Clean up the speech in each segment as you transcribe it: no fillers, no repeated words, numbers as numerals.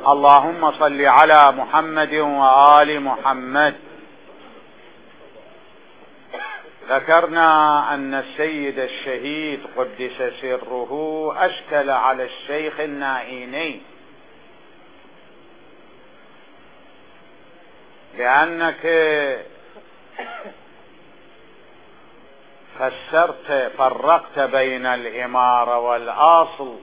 اللهم صل على محمد وآل محمد. ذكرنا أن السيد الشهيد قدس سره أشكل على الشيخ النائيني لأنك فرقت بين الإمارة والأصل،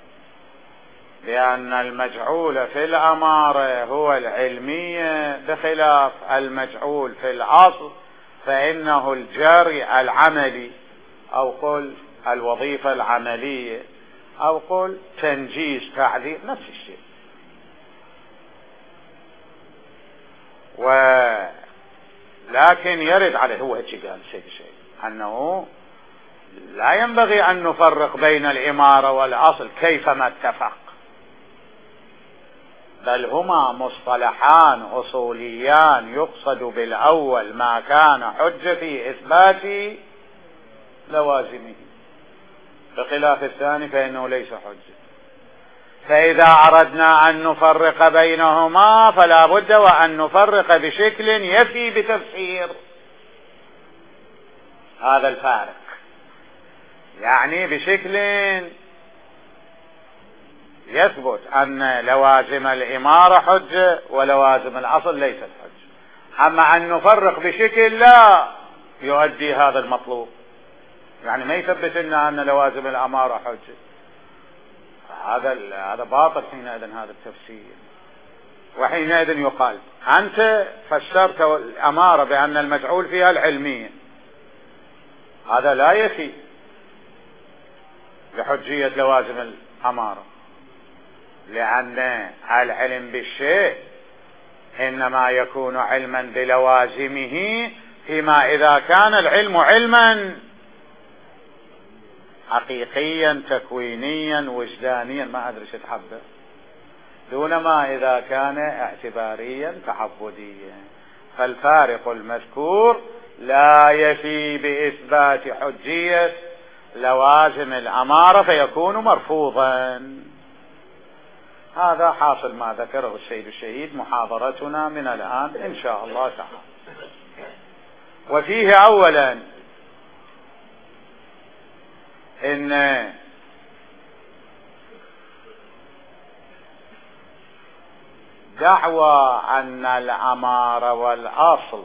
لأن المجعول في الأمارة هو العلمية بخلاف المجعول في الأصل فإنه الجري العملي، أو قل الوظيفة العملية، أو قل تنجيز تعذيب، نفس الشيء. ولكن يرد عليه هو هيك قال سيد الشيخ أنه لا ينبغي أن نفرق بين الإمارة والأصل كيفما اتفق، بل هما مصطلحان أصوليان يقصد بالأول ما كان حجة في إثبات لوازمه، بخلاف الثاني فإنه ليس حجة. فإذا أردنا أن نفرق بينهما فلا بد وأن نفرق بشكل يفي بتفسير هذا الفارق، يعني بشكل يثبت أن لوازم الإمارة حجة ولوازم الأصل ليست حجة. أما أن نفرق بشكل لا يؤدي هذا المطلوب، يعني ما يثبت لنا أن لوازم الأمارة حجة، هذا باطل حينئذ هذا التفسير. وحينئذ يقال أنت فسرت الأمارة بأن المجعول فيها العلمية، هذا لا يفي بحجية لوازم الأمارة، لأن العلم بالشيء إنما يكون علما بلوازمه فيما إذا كان العلم علما حقيقيا تكوينيا وجدانيا، ما أدري شو تحبه، دون ما إذا كان اعتباريا تعبديا. فالفارق المذكور لا يفي بإثبات حجية لوازم الأمارة فيكون مرفوضا. هذا حاصل ما ذكره السيد الشهيد محاضرتنا من الآن إن شاء الله تعالى. وفيه أولا إن دعوى أن الأمارة والأصل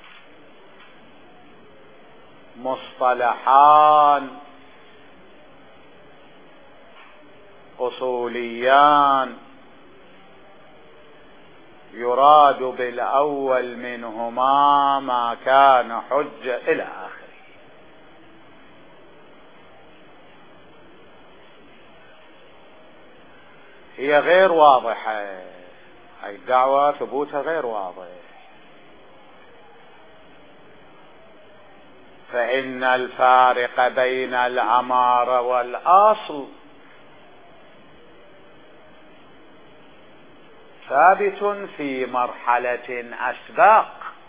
مصطلحان أصوليان يراد بالأول منهما ما كان حجة إلى آخره، هي غير واضحة، أي الدعوة ثبوتها غير واضح. فإن الفارق بين الأمارة والأصل ثابت في مرحلة أسباق،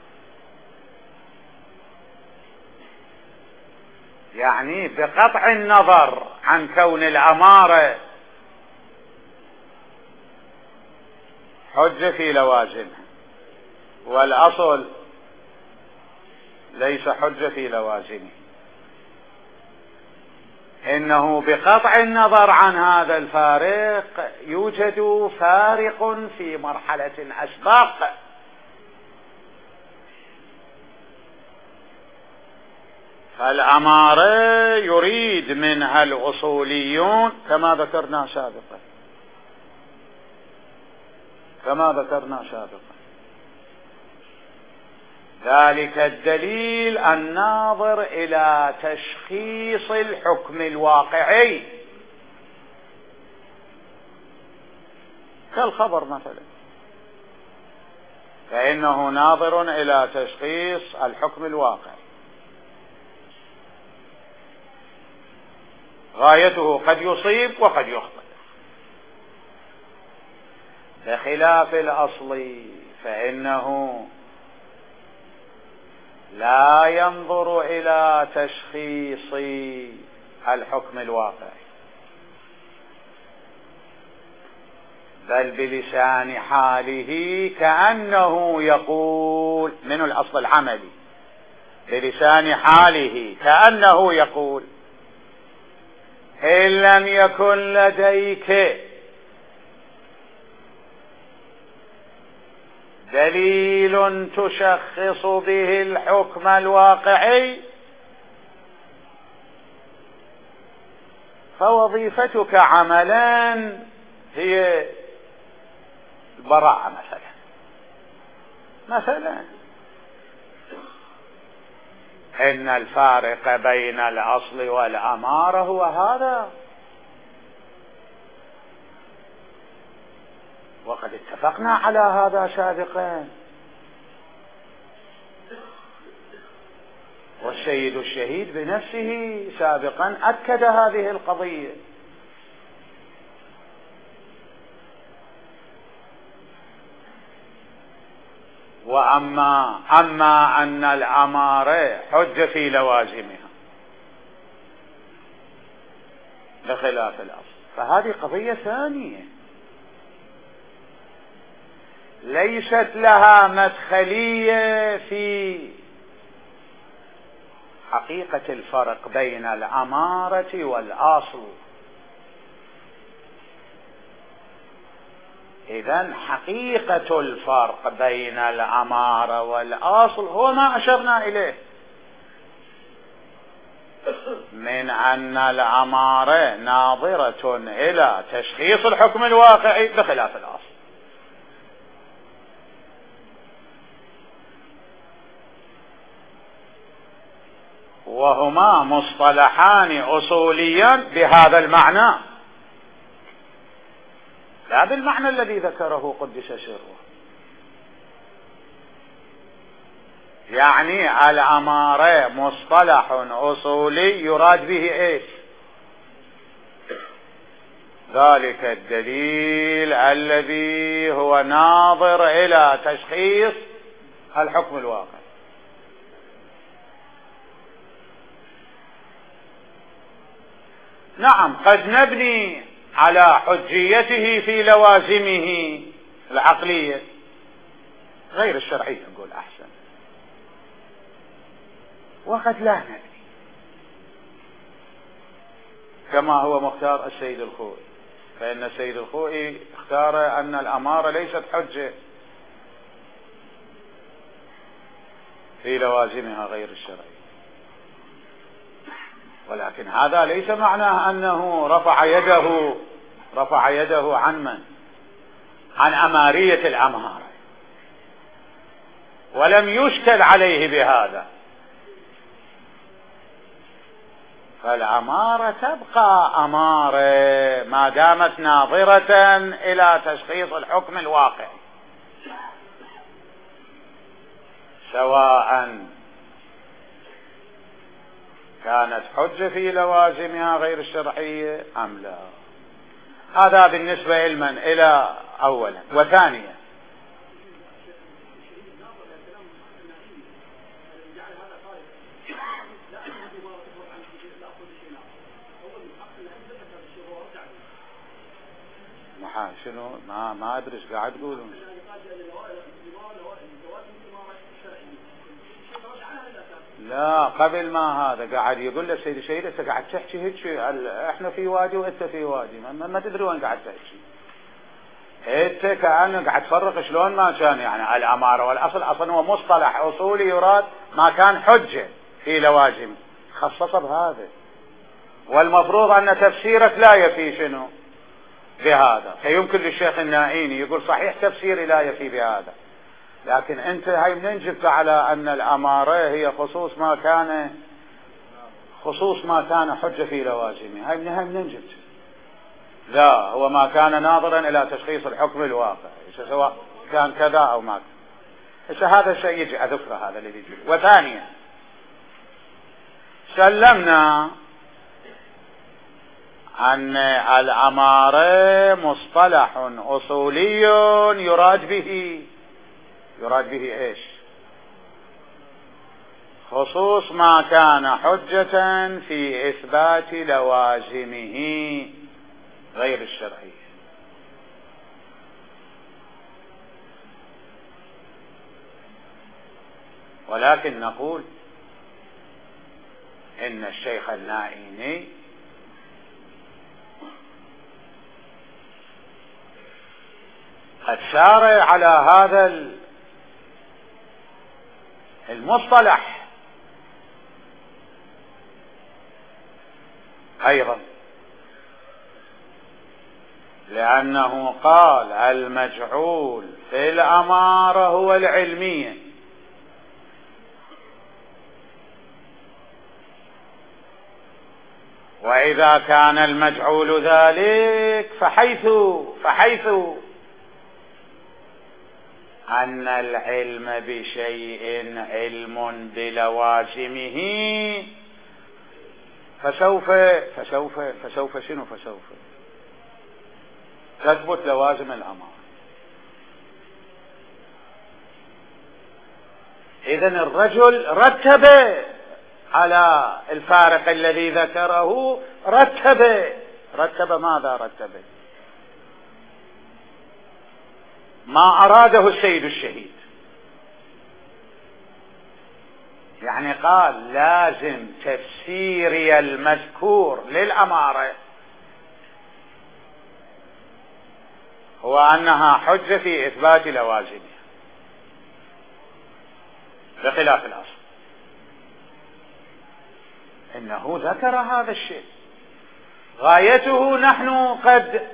يعني بقطع النظر عن كون الأمارة حجة في لوازمها والأصل ليس حجة في لوازمه، إنه بقطع النظر عن هذا الفارق يوجد فارق في مرحلة أسباق. فالأمارة يريد منها الأصوليون كما ذكرنا سابقا، ذلك الدليل الناظر إلى تشخيص الحكم الواقعي كالخبر مثلا، فإنه ناظر إلى تشخيص الحكم الواقعي، غايته قد يصيب وقد يخطئ، بخلاف الأصل فإنه لا ينظر إلى تشخيص الحكم الواقعي، بل بلسان حاله كأنه يقول. من الأصل العملي بلسان حاله كأنه يقول إن لم يكن لديك دليل تشخص به الحكم الواقعي فوظيفتك عملا هي البراءة مثلا إن الفارق بين الأصل والأمارة هو هذا، وقد اتفقنا على هذا سابقا، والسيد الشهيد بنفسه سابقا أكد هذه القضية. أما أن الأمارة حجة في لوازمها بخلاف الأصل فهذه قضية ثانية ليست لها مدخلية في حقيقة الفرق بين الأمارة والأصل. إذن حقيقة الفرق بين الأمارة والأصل هو ما أشرنا إليه من أن الأمارة ناظرة إلى تشخيص الحكم الواقعي بخلاف الأصل. وهما مصطلحان أصوليان بهذا المعنى لا بالمعنى الذي ذكره قدس سره. يعني الأمارة مصطلح أصولي يراد به إيش؟ ذلك الدليل الذي هو ناظر إلى تشخيص الحكم الواقعي. نعم قد نبني على حجيته في لوازمه العقلية غير الشرعية نقول أحسن، وقد لا نبني كما هو مختار السيد الخوئي، فإن السيد الخوئي اختار أن الأمارة ليست حجة في لوازمها غير الشرعية، ولكن هذا ليس معناه أنه رفع يده عن من؟ عن أمارية الأمارة، ولم يشكل عليه بهذا، فالأمارة تبقى أمارة ما دامت ناظرة إلى تشخيص الحكم الواقعي، سواء كانت حجة في لوازمها غير الشرعية أم لا. هذا بالنسبة لمن إلى أولا. وثانيا شنو ما أدري ايش قاعد تقولون. لا قبل ما هذا قاعد يقول له سيدي شهيد انت قاعد تحكي هيك احنا في وادي وانت في وادي ما تدري وين قاعد تحكي انت، كأنه قاعد تفرق شلون ما كان. يعني الأمارة والأصل أصلا هو مصطلح أصولي يراد ما كان حجة في لوازم خصص بهذا، والمفروض أن تفسيرك لا يفي شنو بهذا. فيمكن للشيخ النائيني يقول صحيح تفسيري لا يفي بهذا، لكن انت هاي منين جبت على ان الأمارة هي خصوص ما كان حجة في لوازمه؟ هاي منين جبت؟ لا هو ما كان ناظرا الى تشخيص الحكم الواقع سواء كان كذا او ما كان. هذا الشيء يجي اذكره هذا اللي يجي. وثانيا سلمنا أن الأمارة مصطلح أصولي يراد به إيش؟ خصوص ما كان حجة في إثبات لوازمه غير الشرعية. ولكن نقول إن الشيخ النائيني قد سار على هذا المصطلح أيضا، لأنه قال المجعول في الأمارة هو العلمية، وإذا كان المجعول ذلك فحيث أن العلم بشيء علم بلوازمه فسوف تثبت لوازم الأمر. إذن الرجل رتب على الفارق الذي ذكره، رتب ماذا رتب؟ ما أراده السيد الشهيد، يعني قال لازم تفسيري المذكور للأمارة هو أنها حجة في إثبات لوازمها بخلاف الأصل. إنه ذكر هذا الشيء، غايته نحن قد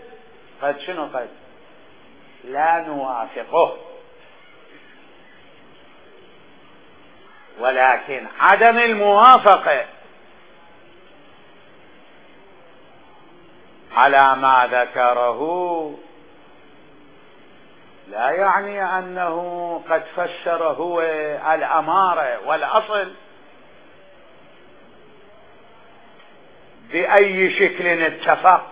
لا نوافقه، ولكن عدم الموافقة على ما ذكره لا يعني أنه قد فسر هو الأمارة والأصل بأي شكل اتفق،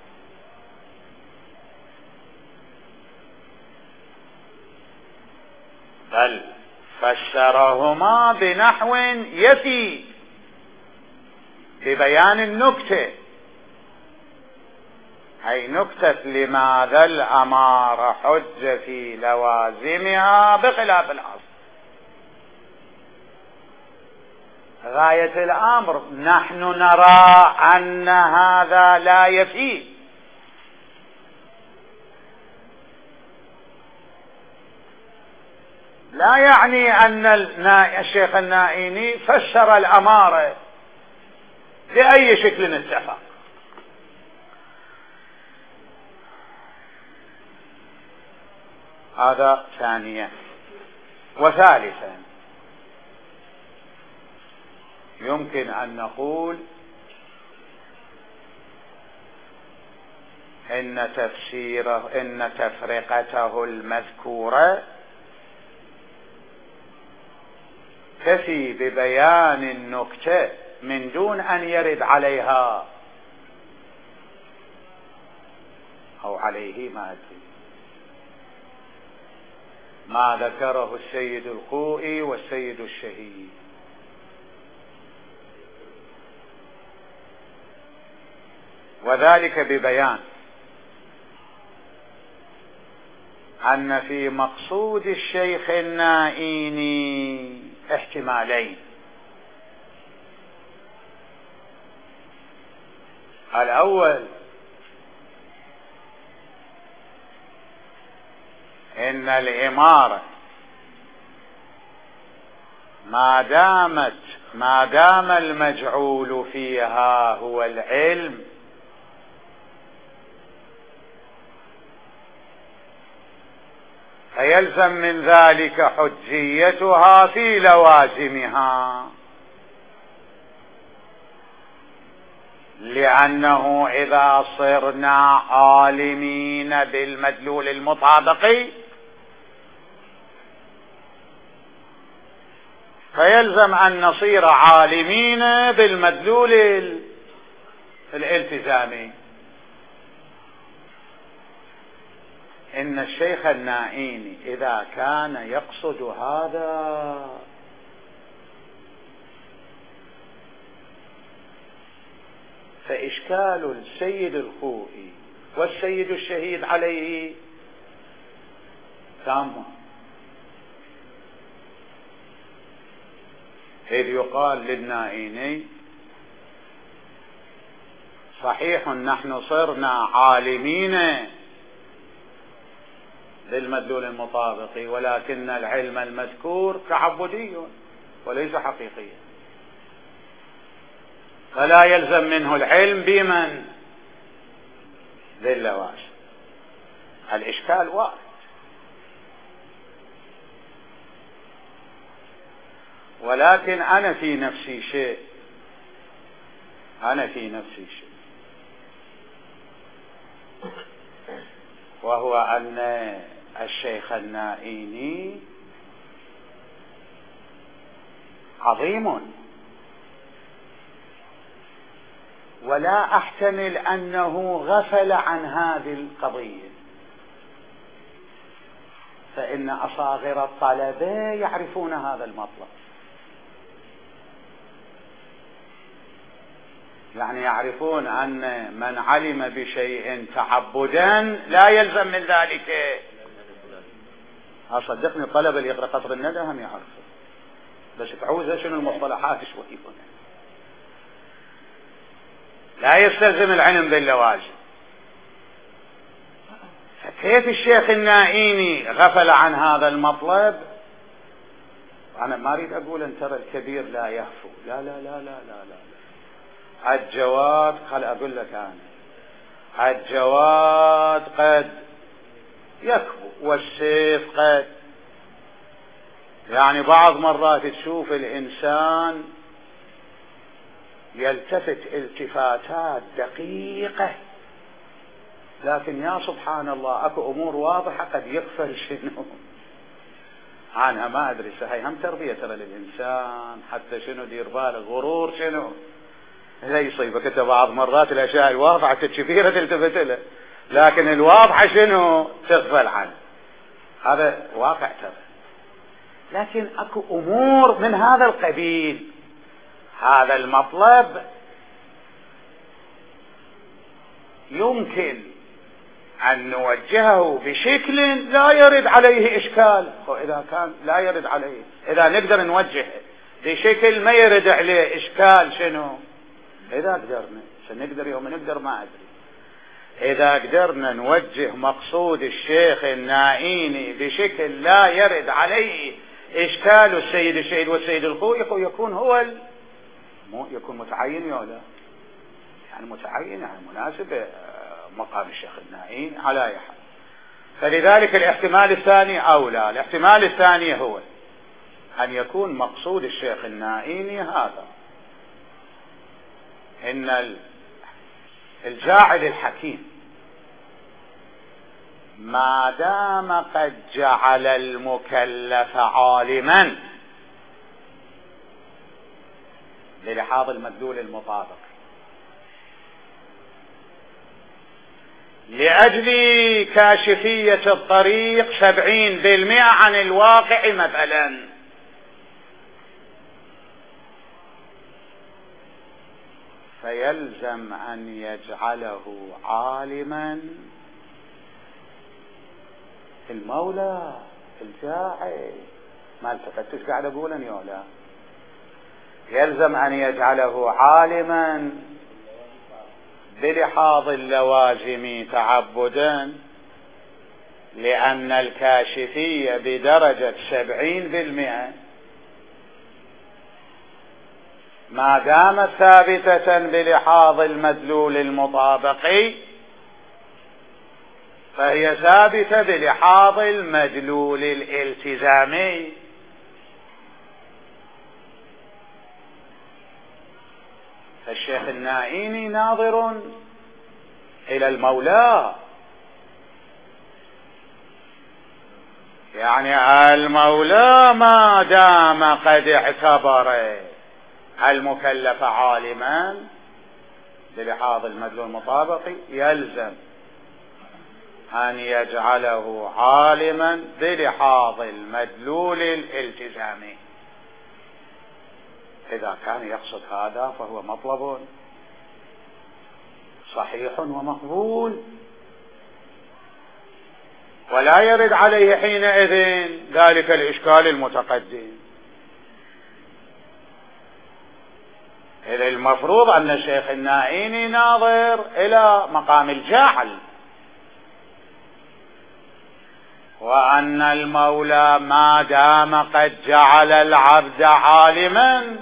بل فسرهما بنحو يفي ببيان النكتة، أي نكتة لماذا الأمارة حجة في لوازمها بخلاف الأصل. غاية الأمر نحن نرى أن هذا لا يفي، لا يعني أن الشيخ النائيني فسر الأمارة بأي شكل اتفق. هذا ثانيا. وثالثا يمكن أن نقول إن تفرقته المذكورة تفي ببيان النكتة من دون أن يرد عليها أو عليه ما ذكره السيد الخوئي والسيد الشهيد. وذلك ببيان أن في مقصود الشيخ النائيني احتمالين: الأول إن الإمارة ما دام المجعول فيها هو العلم فيلزم من ذلك حجيتها في لوازمها، لأنه إذا صرنا عالمين بالمدلول المطابقي فيلزم أن نصير عالمين بالمدلول الالتزامي. إن الشيخ النائيني إذا كان يقصد هذا فإشكال السيد الخوئي والسيد الشهيد عليه تام، إذ يقال للنائيني صحيح نحن صرنا عالمين بالمدلول المطابق، ولكن العلم المذكور تعبدي وليس حقيقيا، فلا يلزم منه العلم بمن؟ باللوازم. الإشكال وارد، ولكن أنا في نفسي شيء، وهو أن الشيخ النائيني عظيم، ولا أحتمل أنه غفل عن هذه القضية، فإن أصاغر الطلبة يعرفون هذا المطلب، يعني يعرفون أن من علم بشيء تعبدا لا يلزم من ذلك. أصدقني الطلبة اللي يقرأ قطر الندى هم يعرفون، بس تعوزها شنو المصطلحات شوي. لا يستلزم العلم باللوازم. فكيف الشيخ النائيني غفل عن هذا المطلب؟ أنا ما أريد أقول أن ترى الكبير لا يخفو، لا لا لا لا لا لا. الجواد، خل أقول لك أنا، الجواد قد يكفو والسيف قد، يعني بعض مرات تشوف الإنسان يلتفت التفاتات دقيقة، لكن يا سبحان الله اكو امور واضحة قد يغفل شنو عنها، ما ادري هاي هم تربية ترى للانسان، حتى شنو دير باله غرور شنو لا يصيبك انت بعض مرات الاشياء الواضحة الكبيرة تلتفت له، لكن الواضحة شنو تغفل عنه، هذا واقع ترى. لكن اكو امور من هذا القبيل، هذا المطلب يمكن أن نوجهه بشكل لا يرد عليه إشكال، وإذا كان لا يرد عليه، إذا نقدر نوجه بشكل ما يرد عليه إشكال شنو؟ إذا قدرنا سنقدر يوم نقدر ما أدري، إذا قدرنا نوجه مقصود الشيخ النائيني بشكل لا يرد عليه إشكال السيد الشهيد والسيد الخوي، يكون هو يكون متعين ولا يعني متعين، يعني مناسب مقام الشيخ النائين على أي حال. فلذلك الاحتمال الثاني أولى. الاحتمال الثاني هو أن يكون مقصود الشيخ النائيني هذا، إن الجاعل الحكيم ما دام قد جعل المكلف عالما للحاظ المدلول المطابق لأجل كاشفية الطريق 70% عن الواقع مثلا، فيلزم أن يجعله عالما المولى الجاعل. ما التفتش قاعد أقول أن يولا، يلزم أن يجعله عالما بلحاظ اللوازم تعبدا، لأن الكاشفية بدرجة 70% ما دامت ثابتة بلحاظ المدلول المطابقي فهي ثابتة بلحاظ المدلول الالتزامي. فالشيخ النائيني ناظر إلى المولى، يعني المولى ما دام قد اعتبر المكلف عالما بلحاظ المدلول المطابقي يلزم أن يجعله عالما بلحاظ المدلول الالتزامي. إذا كان يقصد هذا فهو مطلب صحيح ومقبول، ولا يرد عليه حينئذ ذلك الإشكال المتقدم. إذا المفروض أن الشيخ النائيني ناظر إلى مقام الجاعل، وأن المولى ما دام قد جعل العبد عالما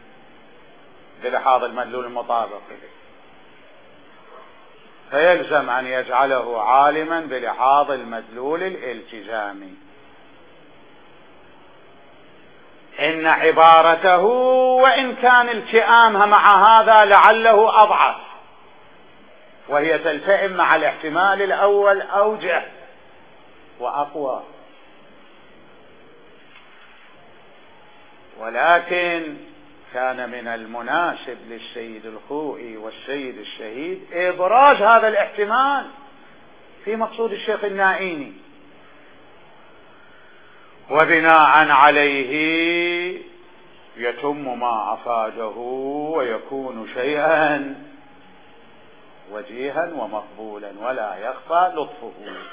بلحاظ المدلول المطابق فيلزم أن يجعله عالما بلحاظ المدلول الالتزامي. إن عبارته وإن كان التئامها مع هذا لعله أضعف، وهي تلتئم مع الاحتمال الأول أوجه وأقوى، ولكن كان من المناسب للسيد الخوئي والسيد الشهيد إبراز هذا الاحتمال في مقصود الشيخ النائيني، وبناء عليه يتم ما أفاده ويكون شيئا وجيها ومقبولا ولا يخفى لطفه.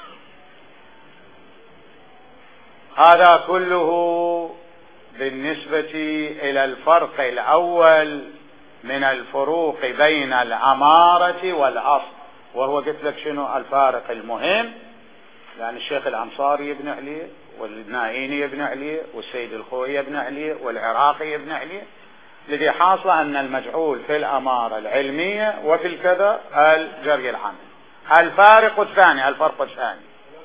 هذا كله بالنسبة إلى الفرق الأول من الفروق بين الأمارة والأصل، وهو قلت لك شنو الفارق المهم، يعني الشيخ الأنصاري يبني عليه، والنائيني يبني عليه، والسيد الخوئي يبني عليه، والعراقي يبني عليه، الذي حاصل أن المجعول في الأمارة العلمية وفي الكذا الجري العمل. الفارق الثاني، الفرق الثاني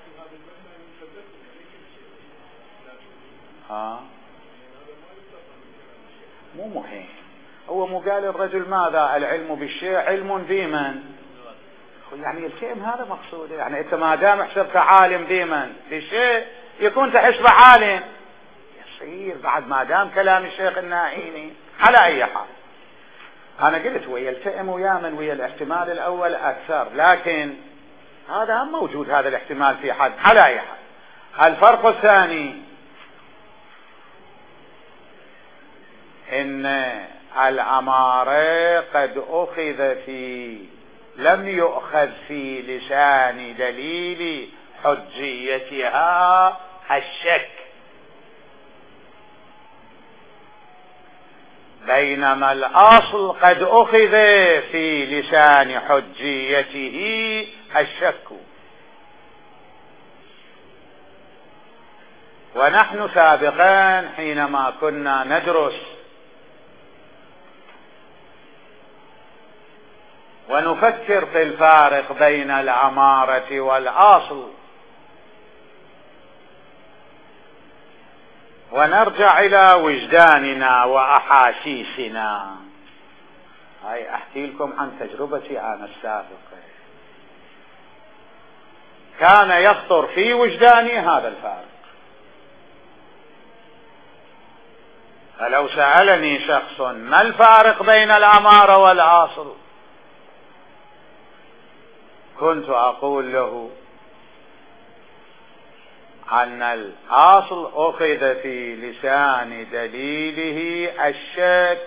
مو مهم، هو مو قال الرجل ماذا العلم بالشيء علم بمن، يعني يلتئم هذا مقصوده، يعني انت ما دام حسبت عالم بمن بالشيء يكون تحسبه عالم، يصير بعد ما دام كلام الشيخ النائيني على اي حال. انا قلت ويلتئم ويا من ويا الاحتمال الاول اكثر، لكن هذا هم موجود هذا الاحتمال في حد على اي حال. الفرق الثاني إن الأمارة قد أخذ لم يؤخذ في لسان دليل حجيتها الشك، بينما الأصل قد أخذ في لسان حجيته الشك. ونحن سابقا حينما كنا ندرس ونفكر في الفارق بين الأمارة والأصل ونرجع إلى وجداننا وأحاسيسنا، هاي أحكي لكم عن تجربتي أنا السابقة، كان يخطر في وجداني هذا الفارق. فلو سألني شخص ما الفارق بين الأمارة والأصل كنت أقول له أن الأصل أخذ في لسان دليله الشك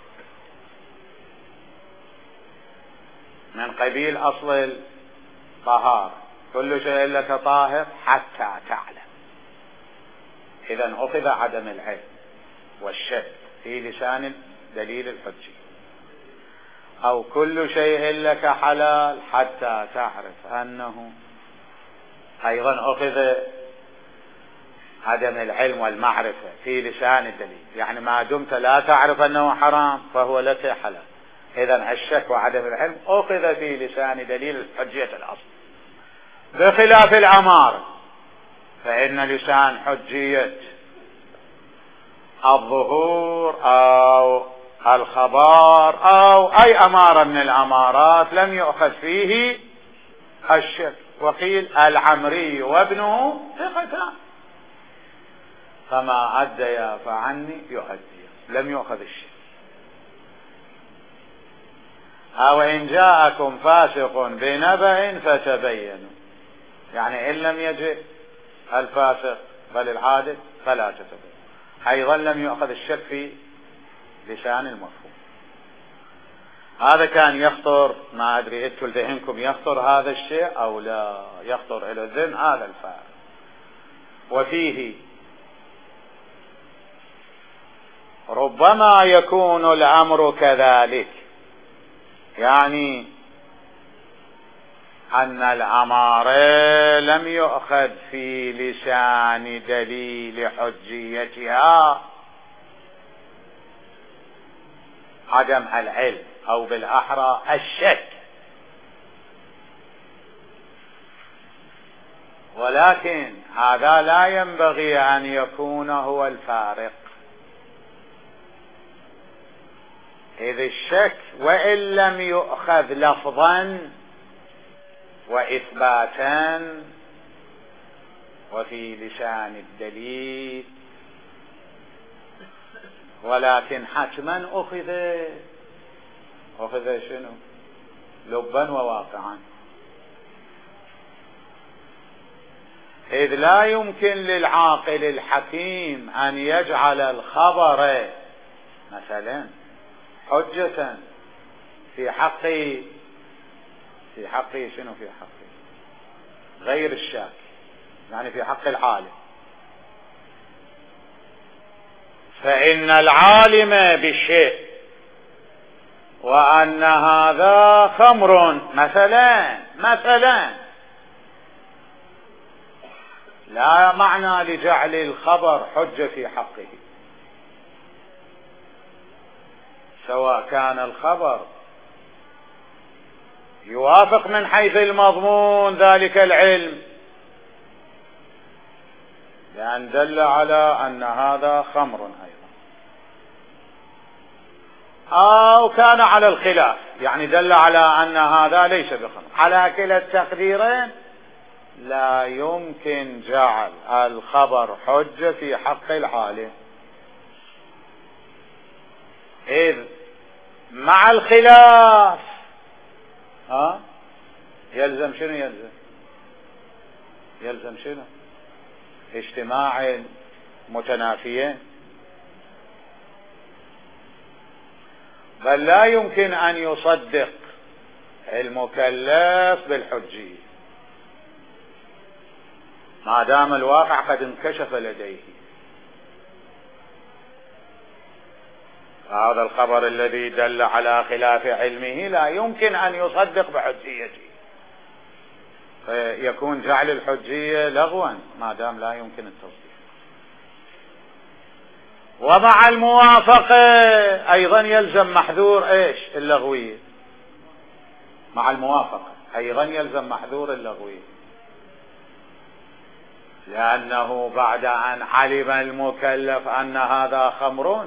من قبيل أصل الطهارة، كل شيء لك طاهر حتى تعلم، إذن أخذ عدم العلم والشك في لسان دليل الحجة، أو كل شيء لك حلال حتى تعرف أنه، أيضا أخذ عدم العلم والمعرفة في لسان الدليل، يعني ما دمت لا تعرف أنه حرام فهو لك حلال، إذن الشك وعدم العلم أخذ في لسان دليل حجية الأصل. بخلاف الأمارة فإن لسان حجية الظهور أو الخبر أو أي أمارة من الأمارات لم يؤخذ فيه الشك، وقيل العمري وابنه ثقتان فما أديا فعني يؤدي، لم يؤخذ الشك. أو إن جاءكم فاسق بنبأ فتبينوا، يعني إن لم يجئ الفاسق بل العادل فلا تتبين، أيضا لم يؤخذ الشك في لسان المفهوم. هذا كان يخطر، ما أدري إنتم لذهنكم يخطر هذا الشيء أو لا يخطر إلى الذهن هذا الفارق. ربما يكون الأمر كذلك، يعني أن الأمر لم يؤخذ في لسان دليل حجيتها عدم العلم، أو بالأحرى الشك، ولكن هذا لا ينبغي أن يكون هو الفارق، إذ الشك وإن لم يؤخذ لفظا وإثباتا وفي لسان الدليل، ولكن حتما أخذ شنو؟ لبا وواقعا، إذ لا يمكن للعاقل الحكيم أن يجعل الخبر مثلا حجة في حق شنو؟ في حق غير الشاك، يعني في حق العالم، فإن العالم بالشيء وأن هذا خمر مثلا لا معنى لجعل الخبر حجة في حقه، سواء كان الخبر يوافق من حيث المضمون ذلك العلم لأن دل على أن هذا خمر أيضا، أو كان على الخلاف يعني دل على أن هذا ليس بخمر. على كلا التقديرين لا يمكن جعل الخبر حجة في حق العالم، إذ مع الخلاف يلزم شنو؟ يلزم شنو؟ اجتماع متنافيين، بل لا يمكن أن يصدق المكلف بالحجية ما دام الواقع قد انكشف لديه. هذا الخبر الذي دل على خلاف علمه لا يمكن أن يصدق بحجيته، فيكون جعل الحجية لغوا ما دام لا يمكن التصديق. ومع الموافقة أيضا يلزم محذور اللغوية، مع الموافقة أيضا يلزم محذور اللغوية، لأنه بعد أن علم المكلف أن هذا خمر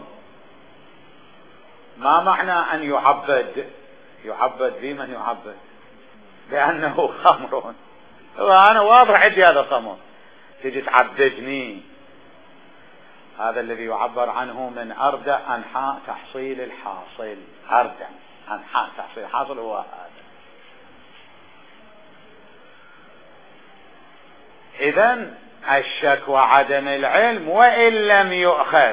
ما معنى أن يعبد بمن يعبد لأنه خمر، وأنا واضح عندي هذا خمر تجي تعبدني. هذا الذي يعبر عنه من أردع أنحاء تحصيل الحاصل، أردع أنحاء تحصيل الحاصل هو هذا. إذن الشك وعدم العلم وإن لم يؤخذ،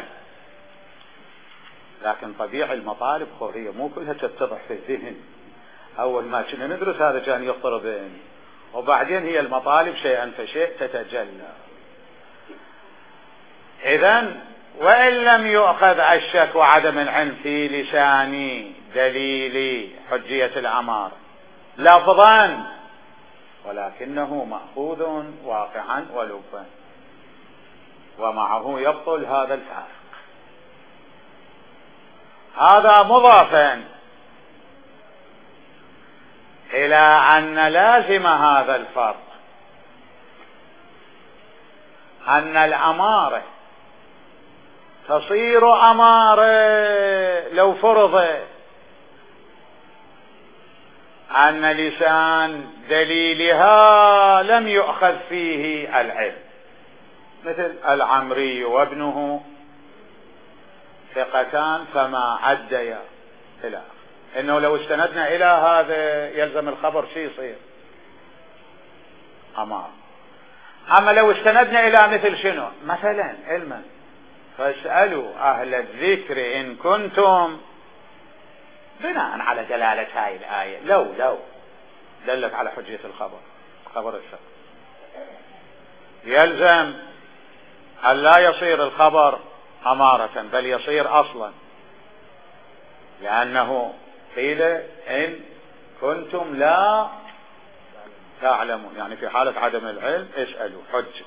لكن طبيعي المطالب هي مو كلها تتضح في الذهن، أول ما كنا ندرس هذا كان يخطر بين، وبعدين هي المطالب شيئا فشيء تتجلى. إذن وإن لم يؤخذ الشك وعدم العلم في لسان دليل حجية الأمر لفظا، ولكنه مأخوذ واقعا ولبا، ومعه يبطل هذا الفارق. هذا مضافا إلى أن لازم هذا الفرق أن الأمارة تصير أمارة لو فرض أن لسان دليلها لم يؤخذ فيه العلم، مثل العمري وابنه ثقتان فما عديا إلى إنه لو استندنا إلى هذا يلزم الخبر شيء يصير أمار. أما لو استندنا إلى مثل شنو مثلا علما فاسألوا أهل الذكر إن كنتم، بناء على دلالة هاي الآية لو دلت على حجية الخبر، خبر الشك، يلزم أن لا يصير الخبر أمارة بل يصير أصلا، لأنه قيل إن كنتم لا تعلمون، يعني في حالة عدم العلم اسألوا حج،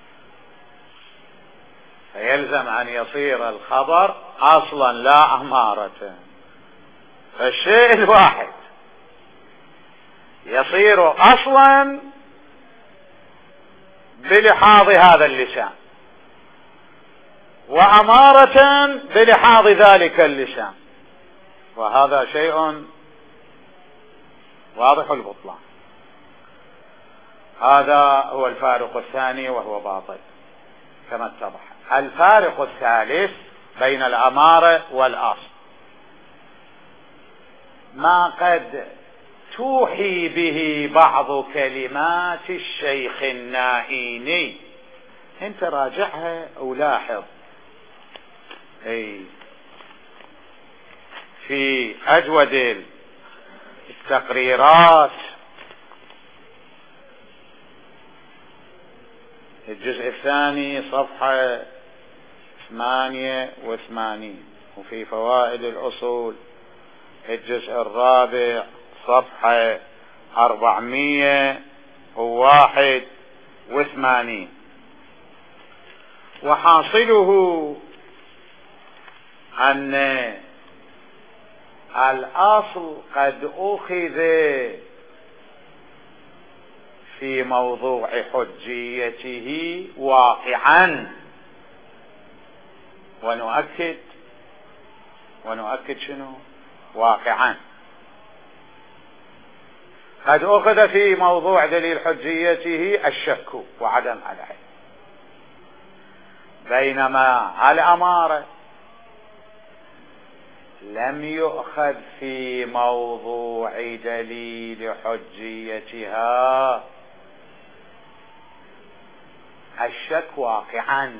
فيلزم أن يصير الخبر أصلا لا أمارة. فالشيء الواحد يصير أصلا بلحاظ هذا اللسان، وأمارة بلحاظ ذلك اللسان، وهذا شيء واضح البطلان. هذا هو الفارق الثاني وهو باطل كما اتضح. الفارق الثالث بين الأمارة والأصل ما قد توحي به بعض كلمات الشيخ النائيني. انت راجعها ولاحظ في أجود التقريرات الجزء الثاني صفحة 88، وفي فوائد الأصول الجزء الرابع صفحة 481. وحاصله أن الأصل قد أخذ في موضوع حجيته واقعا، ونؤكد شنو واقعا؟ قد أخذ في موضوع دليل حجيته الشك وعدم العلم، بينما الأمارة لم يؤخذ في موضوع دليل حجيتها الشك واقعا.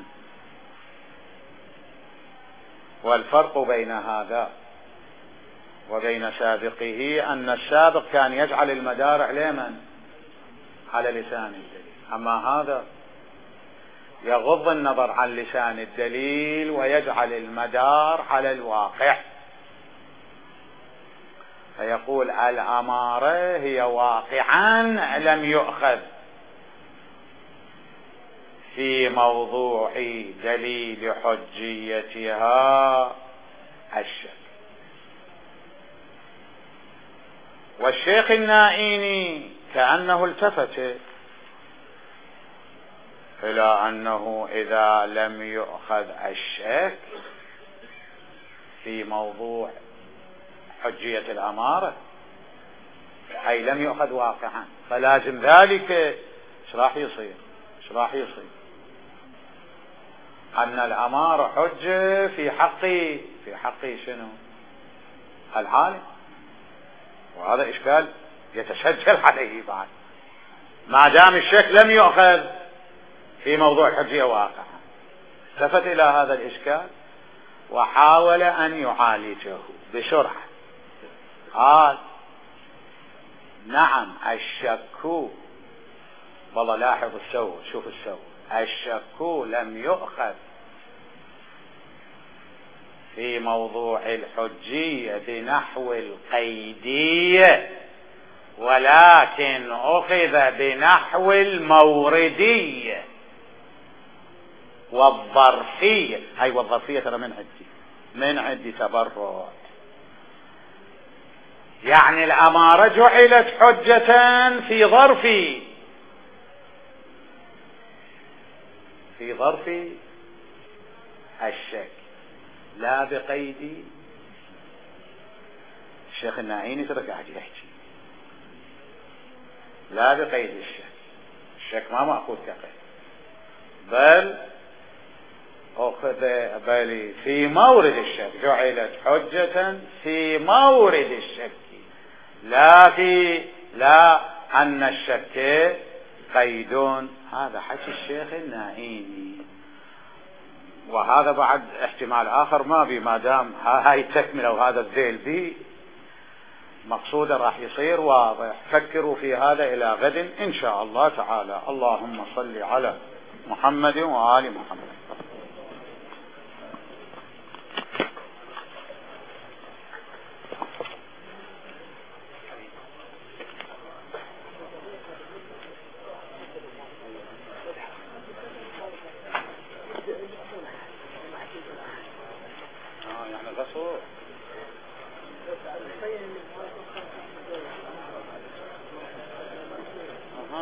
والفرق بين هذا وبين سابقه أن السابق كان يجعل المدار على لسان الدليل، أما هذا يغض النظر عن لسان الدليل ويجعل المدار على الواقع، فيقول الأمارة هي واقعا لم يؤخذ في موضوع دليل حجيتها الشك. والشيخ النائيني كأنه التفت إلى أنه إذا لم يؤخذ الشك في موضوع حجية الأمارة أي لم يؤخذ واقعا، فلازم ذلك ايش راح يصير أن الأمارة حجة في حق شنو العالم، وهذا إشكال يتسجل عليه بعد ما دام الشك لم يؤخذ في موضوع الحجية واقعا. التفت إلى هذا الإشكال وحاول أن يعالجه بسرعة. قال نعم الشك، والله لاحظ شوف الشك لم يؤخذ في موضوع الحجية بنحو القيدية، ولكن أخذ بنحو الموردية والظرفية. هاي والظرفية ترى من عندي تبرد، يعني الأمارة جعلت حجة في ظرف الشك لا بقيد. الشيخ النائيني ترى قاعد يحكي لا بقيد الشك ما مأخوذ كقيد، بل في مورد الشك جعلت حجة في مورد الشك، لا أن الشك قيد. هذا حكي الشيخ النائيني، وهذا بعد احتمال آخر ما دام هاي التكملة وهذا الذيل بي مقصودا راح يصير واضح. فكروا في هذا إلى غد إن شاء الله تعالى. اللهم صل على محمد وآل محمد. المقصود.